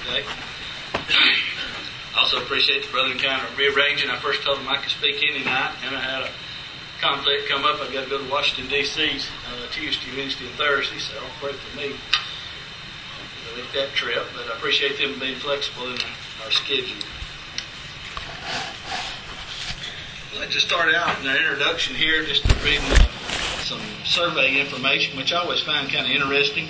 today. Also appreciate the brother kind of rearranging. I first told him I could speak any night, and I had a conflict come up. I've got to go to Washington, D.C. Tuesday, Wednesday, and Thursday, so don't pray for me with that trip. But I appreciate them being flexible in our schedule. I'd like to start out in our introduction here just to read some survey information, which I always find kind of interesting.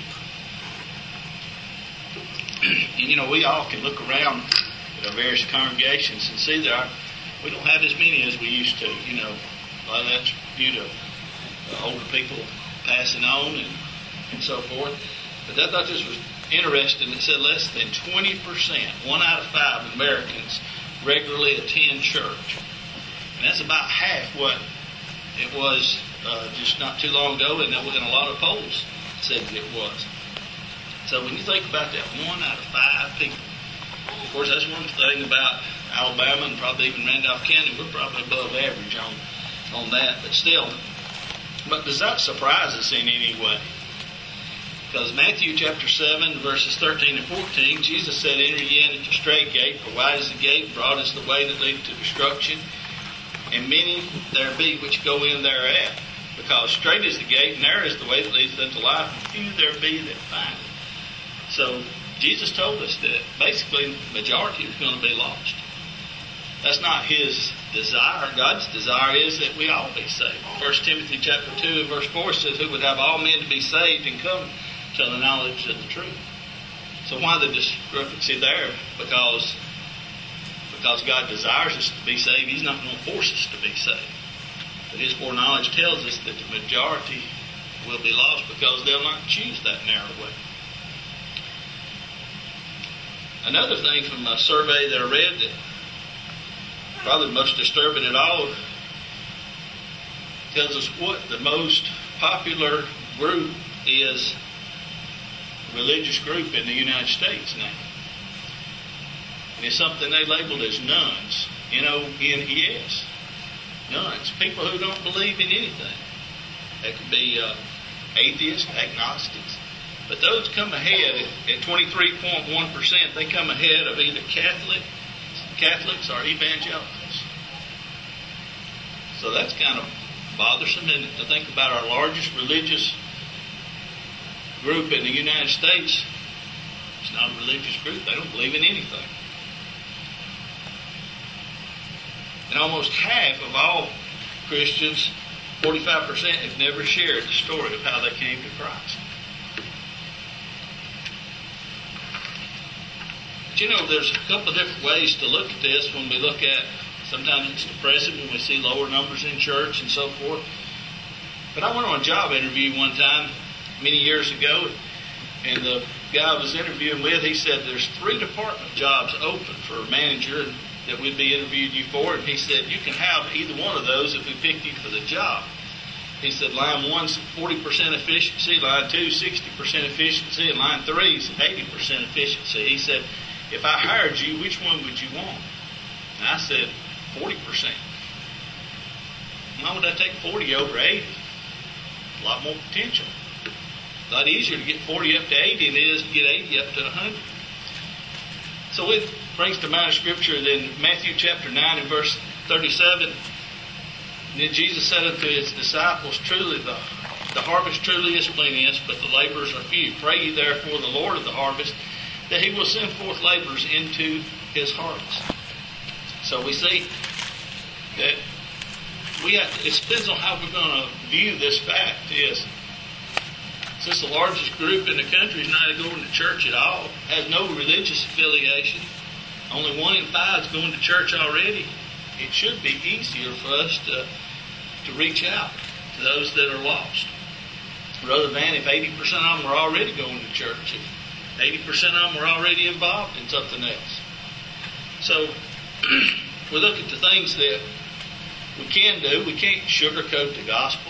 And we all can look around at our various congregations and see that we don't have as many as we used to. A lot of that's due to older people passing on and so forth. But I thought this was interesting. It said less than 20%, 1 out of 5 Americans regularly attend church. And that's about half what it was just not too long ago, and a lot of polls said that it was. So when you think about that, 1 out of 5 people, of course that's one thing about Alabama and probably even Randolph County, we're probably above average on that, but still. But does that surprise us in any way? Because Matthew chapter 7, verses 13 and 14, Jesus said, "Enter ye in at the straight gate, for wide is the gate, broad is the way that leadeth to destruction, and many there be which go in thereat. Because straight is the gate, and narrow is the way that leadeth unto life, and few there be that find it." So Jesus told us that basically the majority is going to be lost. That's not His desire. God's desire is that we all be saved. 1 Timothy chapter 2 and verse 4 says, "Who would have all men to be saved and come to the knowledge of the truth." So why the discrepancy there? Because God desires us to be saved, He's not going to force us to be saved. But His foreknowledge tells us that the majority will be lost because they'll not choose that narrow way. Another thing from a survey that I read that probably the most disturbing at all tells us what the most popular group is, religious group in the United States now. And it's something they labeled as nuns. N-O-N-E-S. Nuns. People who don't believe in anything. They could be atheists, agnostics. But those come ahead at 23.1%. They come ahead of either Catholics or evangelicals. So that's kind of bothersome, isn't it, to think about our largest religious group in the United States. It's not a religious group. They don't believe in anything. And almost half of all Christians, 45%, have never shared the story of how they came to Christ. But there's a couple of different ways to look at this when we look at, sometimes it's depressing when we see lower numbers in church and so forth. But I went on a job interview one time, many years ago, and the guy I was interviewing with, he said there's 3 department jobs open for a manager that we'd be interviewing you for, and he said you can have either one of those if we pick you for the job. He said line 1's 40% efficiency, line 2 60% efficiency, and line 3's 80% efficiency. He said, if I hired you, which one would you want? And I said 40%. Why would I take 40 over 80? A lot more potential. A lot easier to get 40 up to 80 than it is to get 80 up to 100. So it brings to mind a scripture in Matthew chapter 9 and verse 37. And then Jesus said unto His disciples, "Truly the harvest truly is plenteous, but the laborers are few. Pray ye therefore the Lord of the harvest, that He will send forth laborers into His harvest." So we see that it depends on how we're going to view this fact. Is since the largest group in the country is not going to church at all, has no religious affiliation, only 1 in 5 is going to church already, it should be easier for us to reach out to those that are lost. Rather than if 80% of them are already going to church, if 80% of them are already involved in something else. So we look at the things that we can do. We can't sugarcoat the gospel.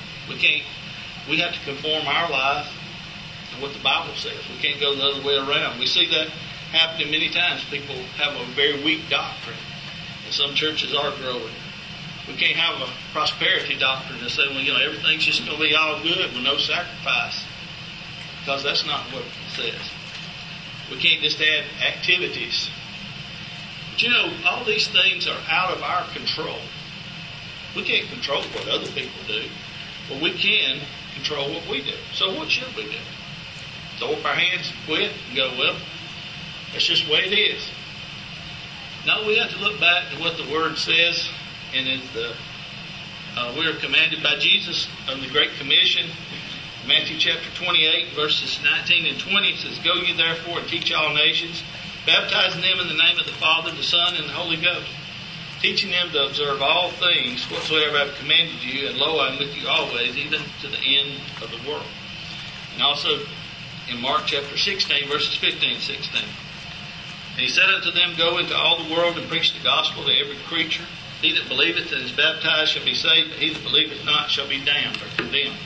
We have to conform our life to what the Bible says. We can't go the other way around. We see that happening many times. People have a very weak doctrine, and some churches are growing. We can't have a prosperity doctrine and say, well, everything's just going to be all good with no sacrifice, because that's not what it says. We can't just add activities. But you know, all these things are out of our control. We can't control what other people do, but we can control what we do. So what should we do? Throw up our hands and quit and go, well, that's just the way it is. No, we have to look back to what the Word says, and we are commanded by Jesus on the Great Commission. Matthew chapter 28, verses 19 and 20, it says, "Go ye therefore and teach all nations, baptizing them in the name of the Father, the Son, and the Holy Ghost, teaching them to observe all things whatsoever I have commanded you, and lo, I am with you always, even to the end of the world." And also in Mark chapter 16, verses 15 and 16. "And he said unto them, Go into all the world and preach the gospel to every creature. He that believeth and is baptized shall be saved, but he that believeth not shall be damned," or condemned.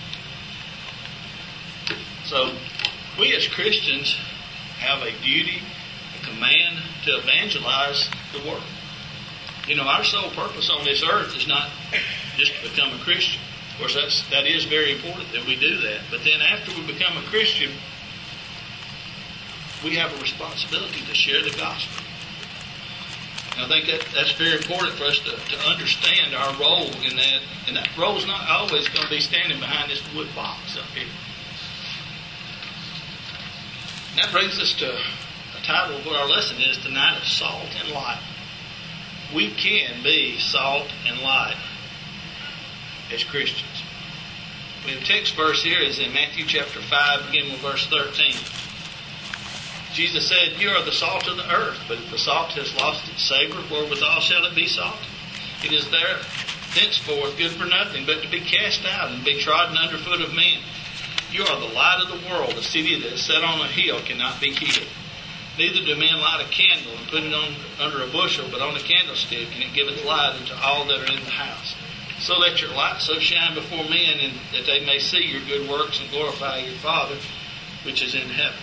So, we as Christians have a duty, a command to evangelize the Word. You know, our sole purpose on this earth is not just to become a Christian. Of course, that is very important that we do that. But then after we become a Christian, we have a responsibility to share the gospel. And I think that's very important for us to understand our role in that. And that role is not always going to be standing behind this wood box up here. And that brings us to the title of what our lesson is tonight, of Salt and Light. We can be salt and light as Christians. The text verse here is in Matthew chapter 5, beginning with verse 13. Jesus said, "You are the salt of the earth, but if the salt has lost its savor, wherewithal shall it be salted? It is there thenceforth good for nothing, but to be cast out and be trodden under foot of men. You are the light of the world. A city that is set on a hill cannot be hid. Neither do men light a candle and put it under a bushel, but on a candlestick, and it giveth light unto all that are in the house. So let your light so shine before men, and that they may see your good works and glorify your Father which is in heaven."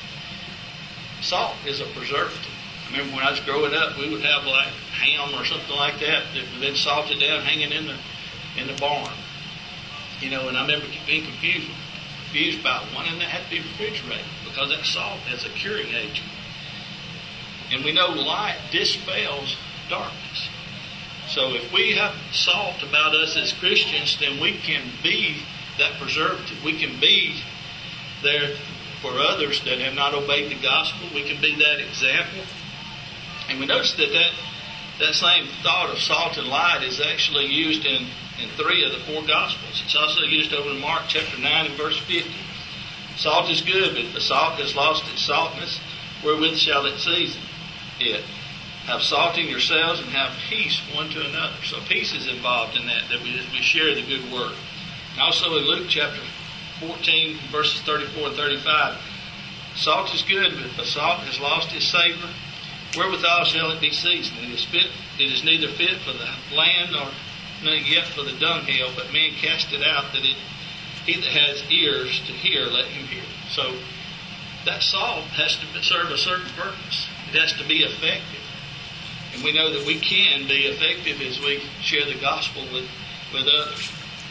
Salt is a preservative. I remember when I was growing up, we would have like ham or something like that would been salted down, hanging in the barn. You know, and I remember being confused about one, and that had to be refrigerated because that salt is a curing agent. And we know light dispels darkness. So if we have salt about us as Christians, then we can be that preservative. We can be there for others that have not obeyed the gospel. We can be that example. And we notice that same thought of salt and light is actually used in 3 of the 4 Gospels. It's also used over in Mark chapter 9 and verse 50. "Salt is good, but if the salt has lost its saltness, wherewith shall it season it? Have salt in yourselves and have peace one to another." So peace is involved in that we share the good word. And also in Luke chapter 14, verses 34 and 35, "Salt is good, but if the salt has lost its savor, wherewithal shall it be seasoned? It is neither fit for the land nor yet for the dunghill, but men cast it out, that he that has ears to hear, let him hear." So that salt has to serve a certain purpose. It has to be effective. And we know that we can be effective as we share the gospel with others.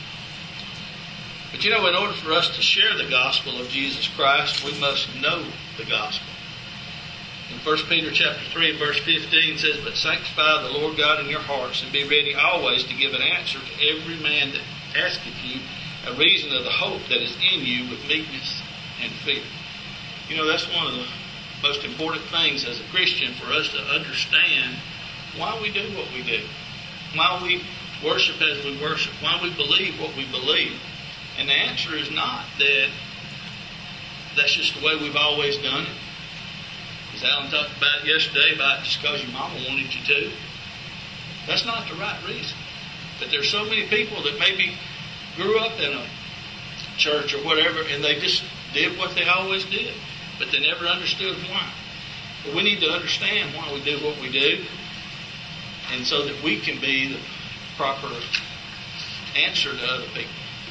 But you know, in order for us to share the gospel of Jesus Christ, we must know the gospel. In 1 Peter chapter 3 and verse 15 says, "But sanctify the Lord God in your hearts, and be ready always to give an answer to every man that asketh you a reason of the hope that is in you with meekness and fear." You know, that's one of the most important things as a Christian, for us to understand why we do what we do, why we worship as we worship, why we believe what we believe. And the answer is not that that's just the way we've always done it. As Alan talked about yesterday, about just because your mama wanted you to. That's not the right reason. But there's so many people that maybe grew up in a church or whatever, and they just did what they always did, but they never understood why. But we need to understand why we do what we do, and so that we can be the proper answer to other people.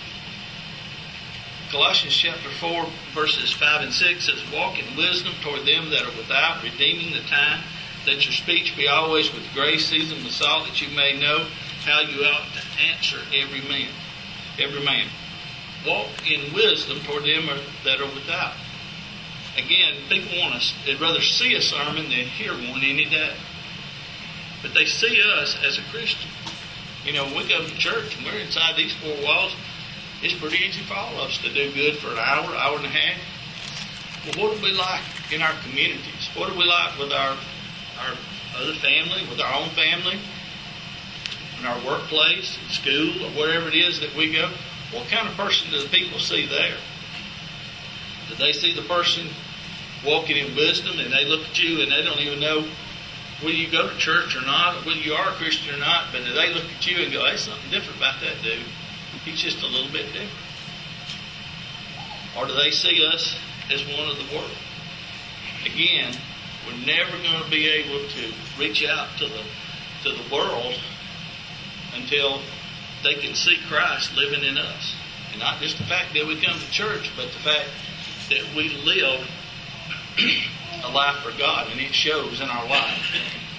Colossians chapter 4, verses 5 and 6 says, "Walk in wisdom toward them that are without, redeeming the time. Let your speech be always with grace, seasoned with salt, that you may know how you ought to answer every man. Walk in wisdom toward them that are without." again, people want us, they'd rather see a sermon than hear one any day. But they see us as a Christian. You know, when we go to church and we're inside these four walls, it's pretty easy for all of us to do good for an hour, hour and a half. Well, what do we like in our communities? What do we like with our other family, with our own family, in our workplace, in school, or wherever it is that we go? What kind of person do the people see there? Do they see the person walking in wisdom and they look at you and they don't even know whether you go to church or not, or whether you are a Christian or not, but do they look at you and go, there's something different about that dude. He's just a little bit different. Or do they see us as one of the world? Again, we're never going to be able to reach out to the world until they can see Christ living in us. And not just the fact that we come to church, but the fact that we live a life for God, and it shows in our life.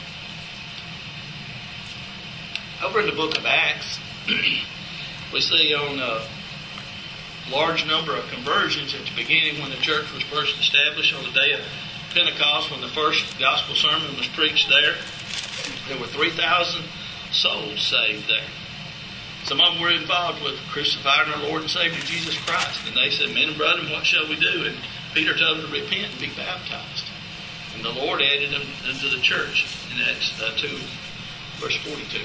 Over in the book of Acts, we see on a large number of conversions at the beginning when the church was first established on the day of Pentecost, when the first gospel sermon was preached there. There were 3,000 souls saved there. Some of them were involved with crucifying our Lord and Savior Jesus Christ. And they said, men and brethren, what shall we do? And Peter told them to repent and be baptized. And the Lord added them into the church in Acts 2, verse 42.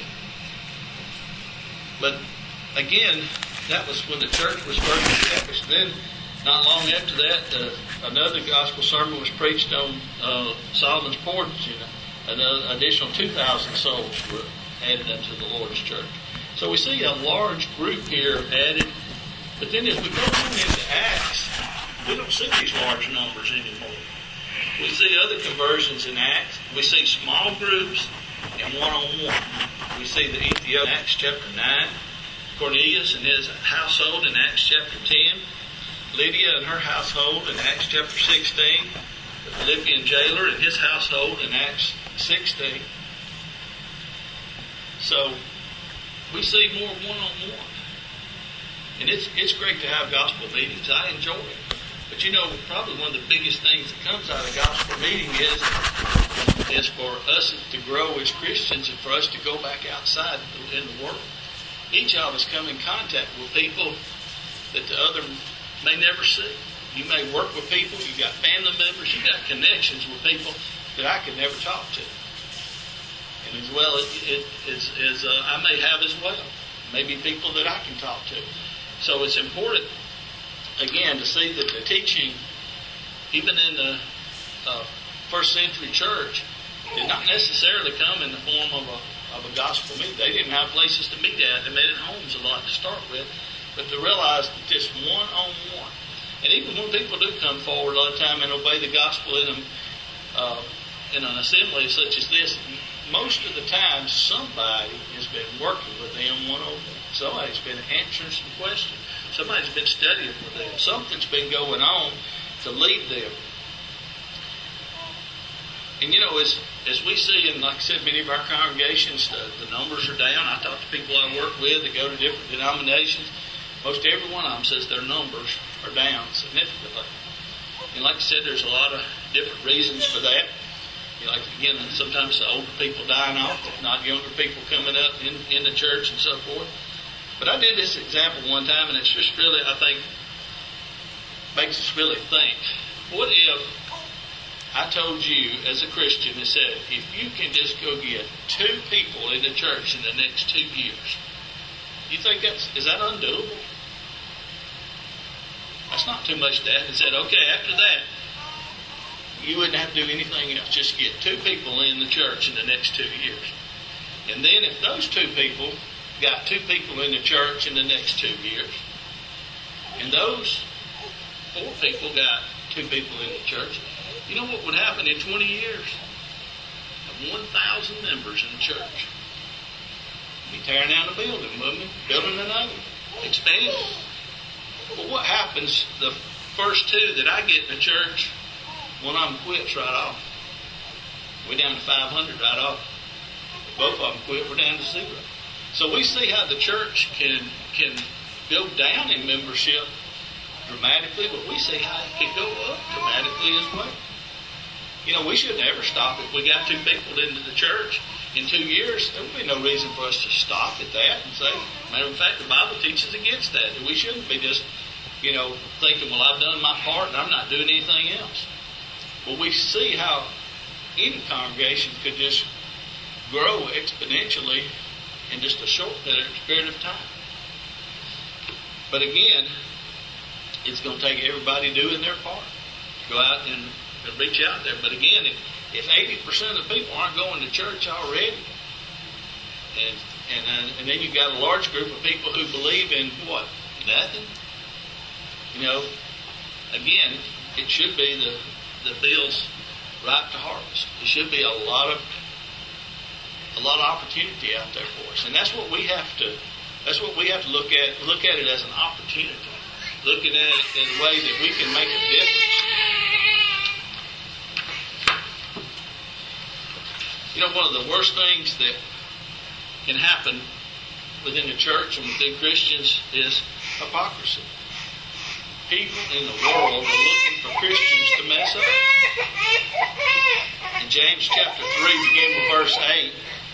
But again, that was when the church was first established. Then, not long after that, another gospel sermon was preached on Solomon's porch. An additional 2,000 souls were added unto the Lord's church. So we see a large group here added. But then as we go on into Acts, we don't see these large numbers anymore. We see other conversions in Acts. We see small groups and one-on-one. We see the Ethiopian in Acts chapter 9. Cornelius and his household in Acts chapter 10. Lydia and her household in Acts chapter 16. The Philippian jailer and his household in Acts 16. So we see more one-on-one. And it's great to have gospel meetings. I enjoy it. But you know, probably one of the biggest things that comes out of gospel meeting is for us to grow as Christians and for us to go back outside in the world. Each of us come in contact with people that the other may never see. You may work with people, you've got family members, you've got connections with people that I could never talk to. And as well as I may have as well. Maybe people that I can talk to. So it's important, again, to see that the teaching, even in the first century church, did not necessarily come in the form of a gospel meeting. They didn't have places to meet at. They met at homes a lot to start with. But to realize that this one-on-one, and even when people do come forward a lot of time and obey the gospel in an assembly such as this, most of the time somebody has been working with them one-on-one. Somebody's been answering some questions. Somebody's been studying with them. Something's been going on to lead them. And you know, as we see, and like I said, many of our congregations, the numbers are down. I talk to people I work with that go to different denominations. Most every one of them says their numbers are down significantly. And like I said, there's a lot of different reasons for that. You know, like again, sometimes the older people dying off, not younger people coming up in the church and so forth. But I did this example one time, and it's just really, I think, makes us really think. What if I told you as a Christian and said, if you can just go get 2 people in the church in the next 2 years, you think is that undoable? That's not too much to ask. And said, okay, after that, you wouldn't have to do anything else. Just get 2 people in the church in the next 2 years. And then if those 2 people got 2 people in the church in the next 2 years, and those 4 people got 2 people in the church, you know what would happen in 20 years? 1,000 members in the church. Be tearing down the building, wouldn't we? Building another. Expanding. Well, what happens the first 2 that I get in the church, one of them quits right off. We're down to 500 right off. Both of them quit, we're down to 0. So we see how the church can go down in membership dramatically, but we see how it could go up dramatically as well. You know, we should never stop. If we got 2 people into the church in 2 years, there would be no reason for us to stop at that and say, matter of fact, the Bible teaches against that. And we shouldn't be just, you know, thinking, well, I've done my part and I'm not doing anything else. Well, we see how any congregation could just grow exponentially in just a short period of time. But again, it's going to take everybody doing their part. Go out and reach out there. But again, if 80% of the people aren't going to church already, and then you've got a large group of people who believe in what? Nothing. You know, again, it should be the field's ripe to harvest. There should be a lot of opportunity out there for us, and that's what we have to look at. Look at it as an opportunity. Looking at it in a way that we can make a difference. You know, one of the worst things that can happen within the church and within Christians is hypocrisy. People in the world are looking for Christians to mess up. In James chapter 3, beginning with verse 8,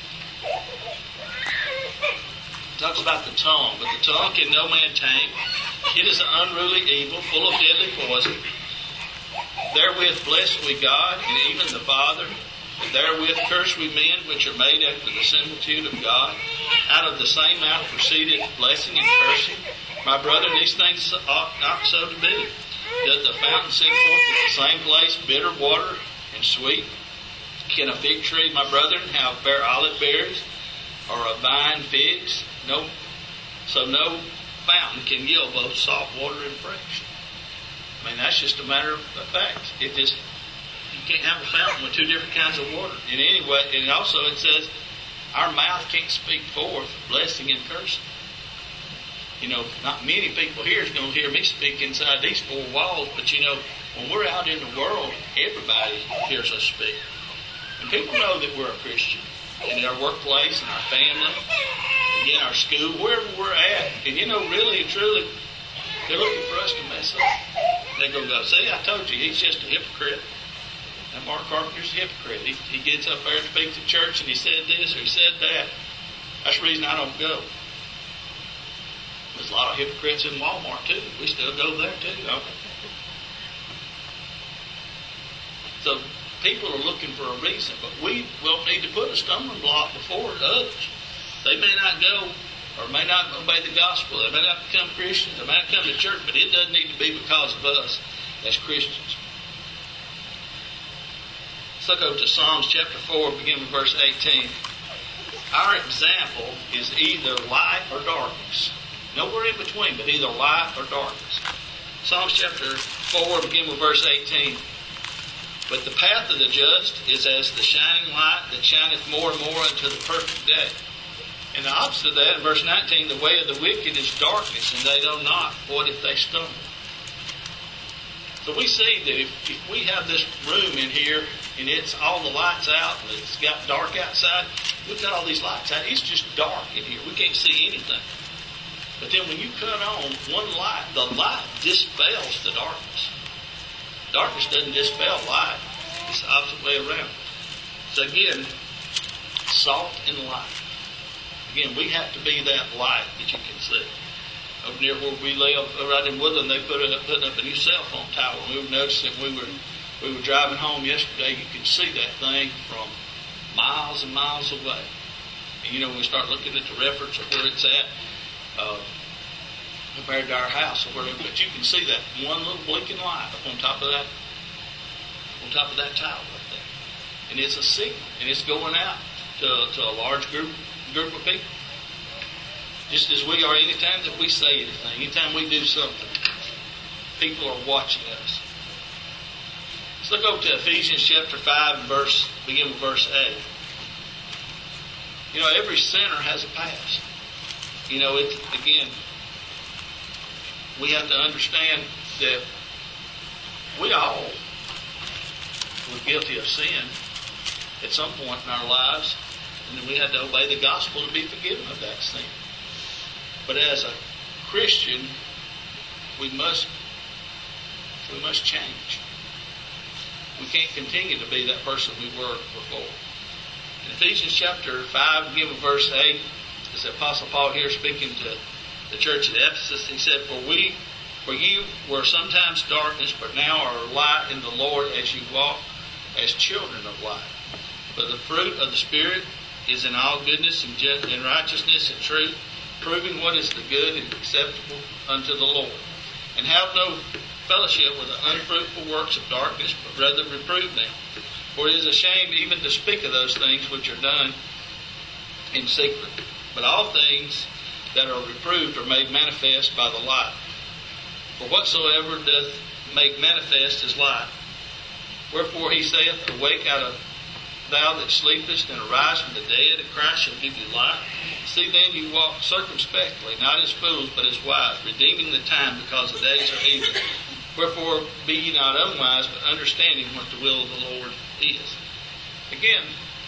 it talks about the tongue. But the tongue can no man tame. It is an unruly evil, full of deadly poison. Therewith bless we God, and even the Father. And therewith curse we men, which are made after the similitude of God. Out of the same mouth proceedeth blessing and cursing. My brother, these things ought not so to be. Doth the fountain send forth in the same place bitter water and sweet? Can a fig tree, my brethren, have bear olive berries, or a vine figs? No. So no fountain can yield both salt water and fresh. I mean, that's just a matter of fact. You can't have a fountain with 2 different kinds of water. And anyway, and also it says, our mouth can't speak forth blessing and cursing. You know, not many people here is going to hear me speak inside these 4 walls, but you know, when we're out in the world, everybody hears us speak. And people know that we're a Christian. In our workplace, in our family, in our school, wherever we're at. And you know, really and truly, they're looking for us to mess up. They're going to go, see, I told you, he's just a hypocrite. And Mark Carpenter's a hypocrite. He gets up there and speaks at church and he said this or he said that. That's the reason I don't go. There's a lot of hypocrites in Walmart too. We still go there too. Okay. So people are looking for a reason, but we will need to put a stumbling block before others. They may not go or may not obey the gospel. They may not become Christians. They may not come to church, but it doesn't need to be because of us as Christians. Let's look over to Psalms chapter 4, beginning with verse 18. Our example is either light or darkness. Nowhere in between, but either light or darkness. Psalms chapter 4, beginning with verse 18. But the path of the just is as the shining light that shineth more and more unto the perfect day. And the opposite of that, in verse 19, the way of the wicked is darkness, and they know not what if they stumble. So we see that if we have this room in here, and it's all the lights out, and it's got dark outside, we've got all these lights out. It's just dark in here. We can't see anything. But then when you cut on one light, the light dispels the darkness. Darkness doesn't dispel light. It's the opposite way around. So again, salt and light. Again, we have to be that light that you can see. Over near where we live, right in Woodland, they putting up a new cell phone tower. We were noticing we were driving home yesterday. You could see that thing from miles and miles away. And you know, when we start looking at the reference of where it's at, compared to our house, but you can see that one little blinking light up on top of that tower right there, and it's a signal, and it's going out to a large group of people. Just as we are, anytime that we say anything, anytime we do something, people are watching us. Let's look over to Ephesians chapter 5 and begin with verse 8. You know, every sinner has a past. You know, it's again, we have to understand that we all were guilty of sin at some point in our lives, and then we had to obey the gospel to be forgiven of that sin. But as a Christian, we must We must change. We can't continue to be that person we were before. In Ephesians chapter 5, begin with verse 8, as the Apostle Paul here speaking to the church at Ephesus, he said, For you were sometimes darkness, but now are light in the Lord as you walk as children of light. For the fruit of the Spirit is in all goodness and righteousness and truth, proving what is the good and acceptable unto the Lord. And have no fellowship with the unfruitful works of darkness, but rather reprove them. For it is a shame even to speak of those things which are done in secret. But all things that are reproved are made manifest by the light. For whatsoever doth make manifest is light. Wherefore he saith, Awake out of thou that sleepest, and arise from the dead, and Christ shall give you light. See then you walk circumspectly, not as fools, but as wise, redeeming the time, because the days are evil. Wherefore be ye not unwise, but understanding what the will of the Lord is. Again,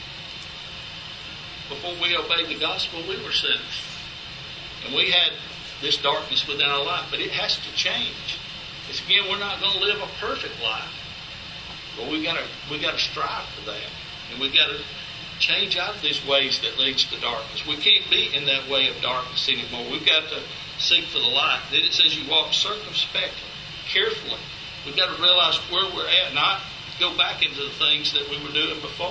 before we obeyed the gospel, we were sinners. And we had this darkness within our life, but it has to change. It's again, we're not going to live a perfect life. But we got to strive for that. And we got to change out of these ways that leads to darkness. We can't be in that way of darkness anymore. We've got to seek for the light. Then it says you walk circumspectly, carefully. We've got to realize where we're at, not go back into the things that we were doing before.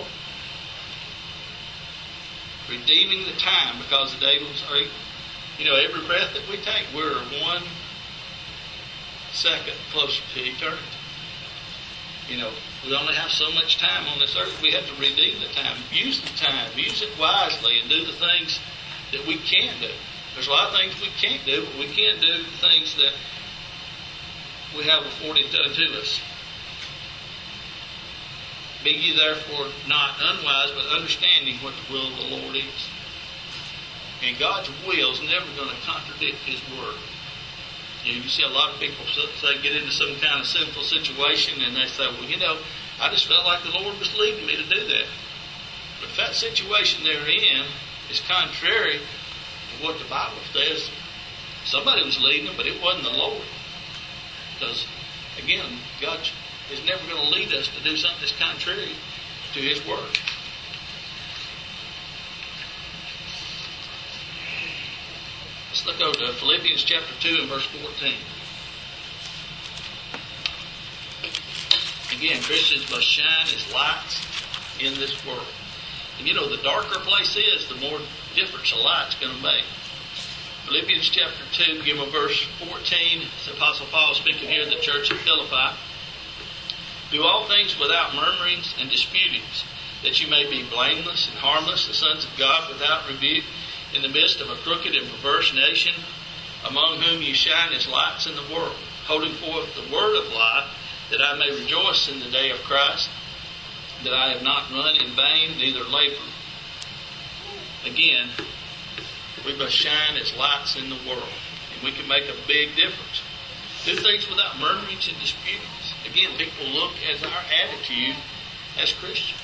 Redeeming the time, because the days are evil. You know, every breath that we take, we're 1 second closer to eternity. You know, we only have so much time on this earth. We have to redeem the time. Use the time. Use it wisely and do the things that we can do. There's a lot of things we can't do, but we can do the things that we have afforded unto us. Be ye therefore not unwise, but understanding what the will of the Lord is. And God's will is never going to contradict His word. You see a lot of people say get into some kind of sinful situation and they say, well, you know, I just felt like the Lord was leading me to do that. But if that situation they're in is contrary to what the Bible says, somebody was leading them, but it wasn't the Lord. Because, again, God is never going to lead us to do something that's contrary to His word. Let's look over to Philippians chapter 2 and verse 14. Again, Christians must shine as lights in this world. And you know, the darker a place is, the more difference a light's going to make. Philippians chapter 2, give a verse 14. The Apostle Paul speaking here to the church of Philippi. Do all things without murmurings and disputings, that you may be blameless and harmless, the sons of God without rebuke, in the midst of a crooked and perverse nation, among whom you shine as lights in the world, holding forth the word of life, that I may rejoice in the day of Christ, that I have not run in vain, neither labored. Again, we must shine as lights in the world, and we can make a big difference. Do things without murmurings and disputings. Again, people look at our attitude as Christians.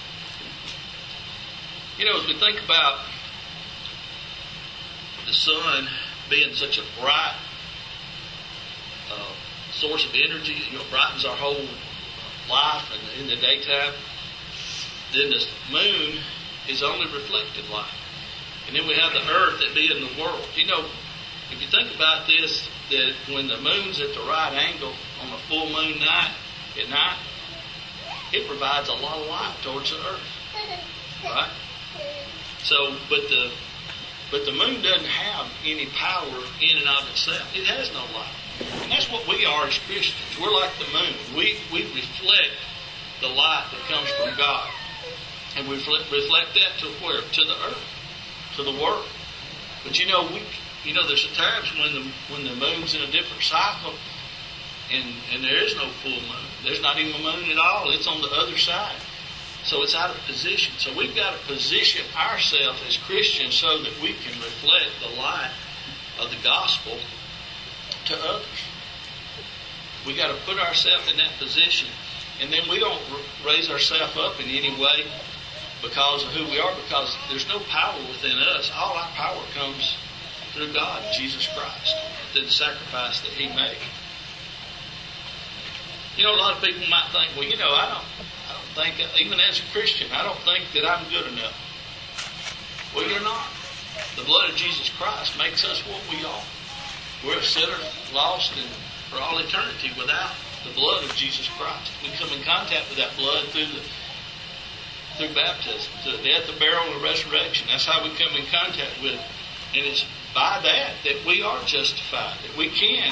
You know, as we think about the sun being such a bright source of energy, you know, brightens our whole life and in the daytime, then the moon is only reflected light. And then we have the earth that be in the world. You know, if you think about this, that when the moon's at the right angle on a full moon night at night, it provides a lot of light towards the earth. Right? So, but the moon doesn't have any power in and of itself. It has no light. And that's what we are as Christians. We're like the moon. We reflect the light that comes from God. And we reflect that to where? To the earth. To the world. But you know, there's times when the moon's in a different cycle and there is no full moon. There's not even a moon at all. It's on the other side. So it's out of position. So we've got to position ourselves as Christians so that we can reflect the light of the gospel to others. We got to put ourselves in that position. And then we don't raise ourselves up in any way because of who we are, because there's no power within us. All our power comes through God, Jesus Christ, through the sacrifice that He made. You know, a lot of people might think, well, I don't think, even as a Christian, I don't think that I'm good enough. Well, you're not. The blood of Jesus Christ makes us what we are. We're a sinner, lost for all eternity without the blood of Jesus Christ. We come in contact with that blood through baptism, through the death, the burial, and the resurrection. That's how we come in contact with it. And it's by that we are justified, that we can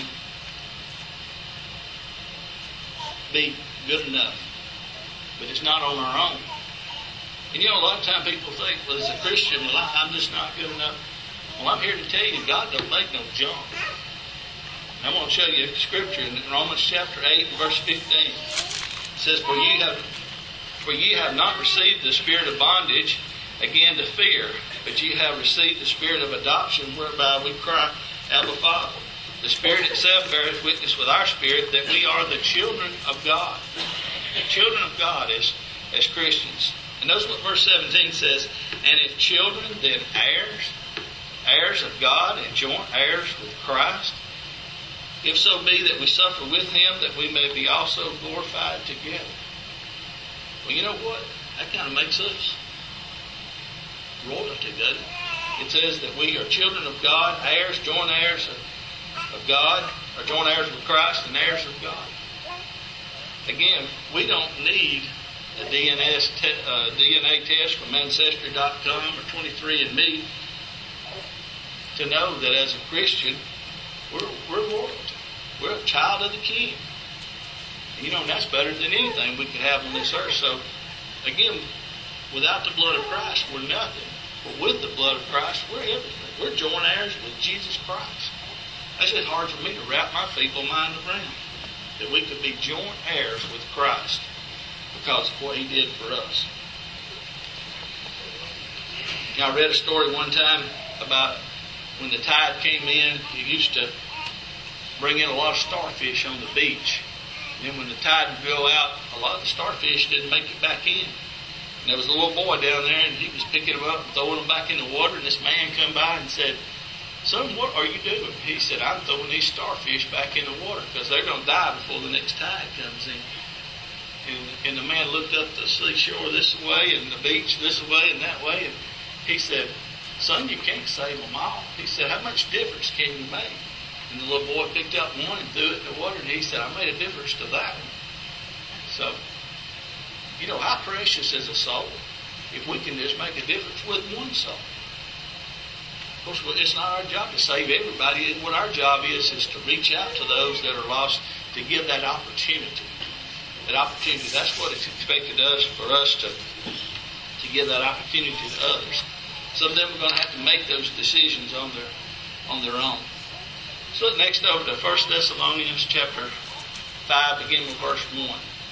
be good enough. But it's not on our own. And a lot of times people think, well, as a Christian, well, I'm just not good enough. Well, I'm here to tell you, God don't make no junk. I'm going to show you a scripture in Romans chapter 8, verse 15. It says, For ye have not received the spirit of bondage again to fear, but ye have received the spirit of adoption, whereby we cry, Abba, Father. The Spirit itself beareth witness with our spirit that we are the children of God. The children of God as Christians. And notice what verse 17 says, And if children, then heirs of God, and joint heirs with Christ, if so be that we suffer with him, that we may be also glorified together. Well, you know what? That kind of makes us royalty, doesn't it? It says that we are children of God, heirs, joint heirs of God, or joint heirs with Christ, and heirs of God. Again, we don't need a DNA test from Ancestry.com or 23andMe to know that as a Christian, we're royalty. We're a child of the King. And that's better than anything we could have on this earth. So, again, without the blood of Christ, we're nothing. But with the blood of Christ, we're everything. We're joint heirs with Jesus Christ. That's just hard for me to wrap my feeble mind around. That we could be joint heirs with Christ because of what he did for us. Now, I read a story one time about when the tide came in, it used to bring in a lot of starfish on the beach. And then when the tide would go out, a lot of the starfish didn't make it back in. And there was a little boy down there, and he was picking them up and throwing them back in the water, and this man come by and said, Son, what are you doing? He said, I'm throwing these starfish back in the water because they're going to die before the next tide comes in. And the man looked up the seashore this way and the beach this way and that way, and he said, Son, you can't save them all. He said, how much difference can you make? And the little boy picked up one and threw it in the water, and he said, I made a difference to that one. So, how precious is a soul if we can just make a difference with one soul? Of course, it's not our job to save everybody. What our job is to reach out to those that are lost, to give that opportunity. That opportunity, that's what it's expected for us to give that opportunity to others. Some of them are going to have to make those decisions on their own. So next over to 1 Thessalonians chapter 5, beginning with verse 1.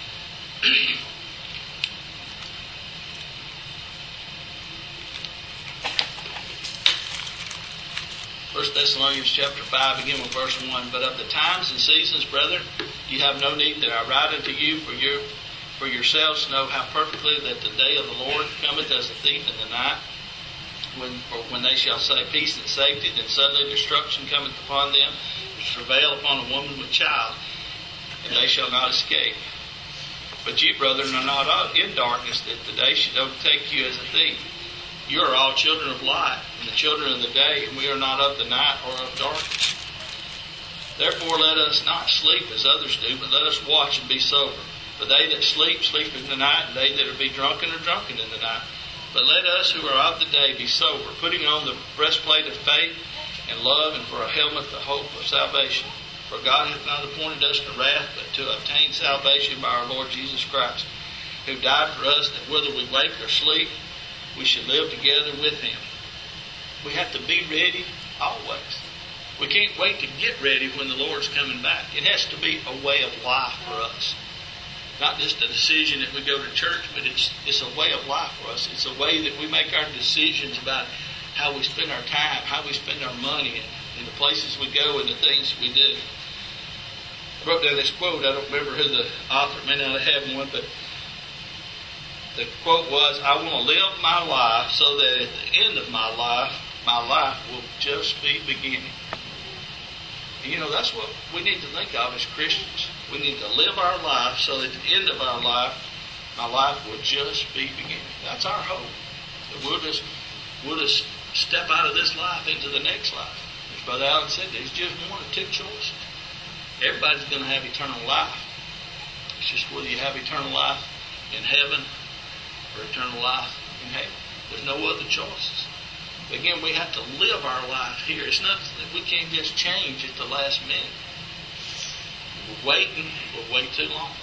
1 Thessalonians chapter 5, beginning with verse 1. But of the times and seasons, brethren, you have no need that I write unto you, for yourselves know how perfectly that the day of the Lord cometh as a thief in the night. When they shall say peace and safety, then suddenly destruction cometh upon them, which travail upon a woman with child, and they shall not escape. But you, brethren, are not in darkness, that the day should overtake you as a thief. You are all children of light, and the children of the day, and we are not of the night or of darkness. Therefore let us not sleep as others do, but let us watch and be sober. For they that sleep, sleep in the night, and they that are drunken are drunken in the night. But let us who are of the day be sober, putting on the breastplate of faith and love, and for a helmet the hope of salvation. For God hath not appointed us to wrath, but to obtain salvation by our Lord Jesus Christ, who died for us, that whether we wake or sleep, we should live together with him. We have to be ready always. We can't wait to get ready when the Lord's coming back. It has to be a way of life for us. Not just a decision that we go to church, but it's a way of life for us. It's a way that we make our decisions about how we spend our time, how we spend our money, and the places we go and the things we do. I wrote down this quote. I don't remember who the author, may not have one, but the quote was, I want to live my life so that at the end of my life will just be beginning. And that's what we need to think of as Christians. We need to live our life so that at the end of our life will just be beginning. That's our hope. That we'll just step out of this life into the next life. As Brother Allen said, there's just one or two choices. Everybody's going to have eternal life. It's just whether you have eternal life in heaven or eternal life in hell. There's no other choices. But again, we have to live our life here. It's not that we can't just change at the last minute. We're waiting. We'll wait too long.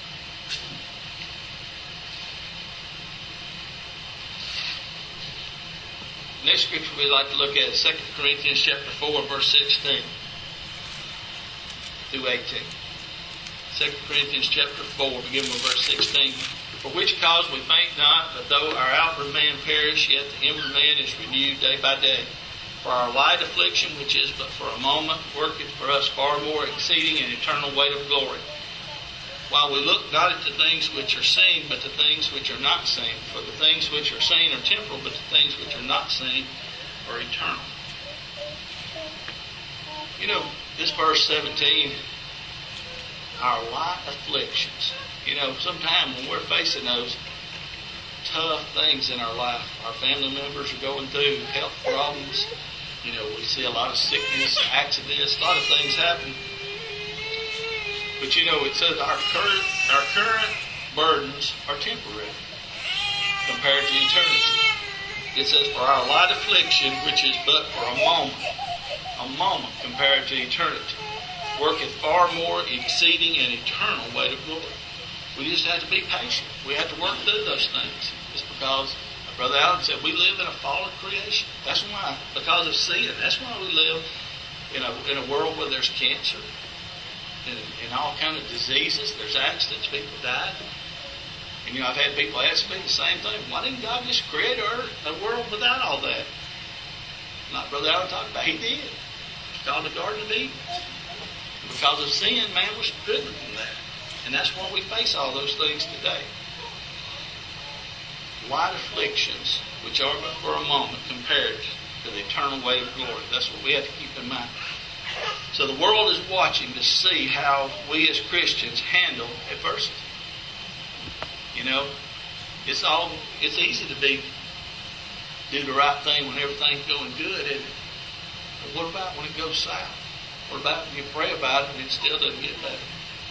Next scripture we'd like to look at is 2 Corinthians chapter 4, verse 16 through 18. 2 Corinthians chapter 4, beginning with verse 16. For which cause we faint not, but though our outward man perish, yet the inward man is renewed day by day. For our light affliction, which is but for a moment, worketh for us far more exceeding and eternal weight of glory. While we look not at the things which are seen, but the things which are not seen. For the things which are seen are temporal, but the things which are not seen are eternal. This verse 17, our light afflictions. Sometimes when we're facing those tough things in our life, our family members are going through health problems. We see a lot of sickness, accidents, a lot of things happen. But it says our current burdens are temporary compared to eternity. It says for our light affliction, which is but for a moment compared to eternity, worketh far more exceeding and eternal weight of glory. We just have to be patient. We have to work through those things. It's because Brother Allen said we live in a fallen creation. That's why, because of sin. That's why we live in a world where there's cancer and all kind of diseases. There's accidents. People die. And I've had people ask me the same thing. Why didn't God just create a world without all that? Like Brother Allen talked about, He did. It's called the Garden of Eden. Because of sin, man was driven from that. And that's why we face all those things today. Light afflictions, which are but for a moment, compared to the eternal weight of glory. That's what we have to keep in mind. So the world is watching to see how we as Christians handle adversity. It's easy to do the right thing when everything's going good, isn't it? But what about when it goes south? What about when you pray about it and it still doesn't get better?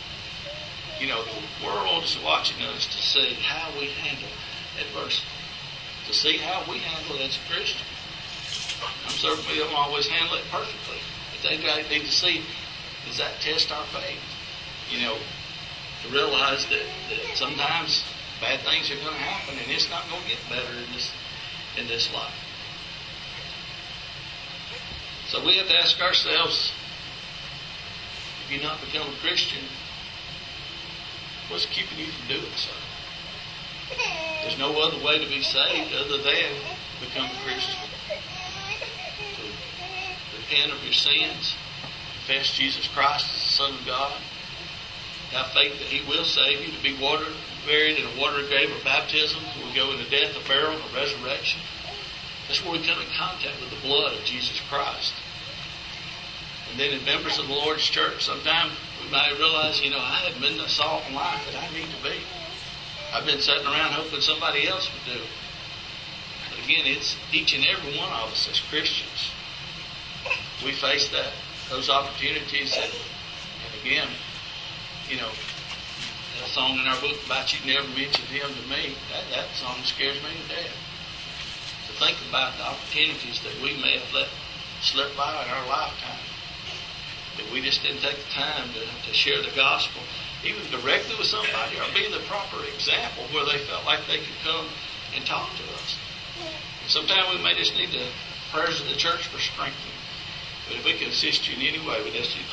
The world is watching us to see how we handle adversity, to see how we handle it as a Christian. I'm certain we don't always handle it perfectly, but they need to see, does that test our faith? To realize that sometimes bad things are going to happen and it's not going to get better in this life. So we have to ask ourselves, if you've not become a Christian, what's keeping you from doing so? There's no other way to be saved other than become a Christian. To repent of your sins, confess Jesus Christ as the Son of God, have faith that He will save you, to be buried in a water grave or baptism, where we go into death, a burial, and a resurrection. That's where we come in contact with the blood of Jesus Christ. And then as members of the Lord's church, sometimes we might realize, I haven't been the salt and light that I need to be. I've been sitting around hoping somebody else would do it. But again, it's each and every one of us as Christians. We face those opportunities, and again, that song in our book about You Never Mentioned Him to Me, that song scares me to death. To think about the opportunities that we may have let slip by in our lifetime. That we just didn't take the time to share the gospel, even directly with somebody, or be the proper example where they felt like they could come and talk to us. And sometimes we may just need the prayers of the church for strengthening. But if we can assist you in any way, we just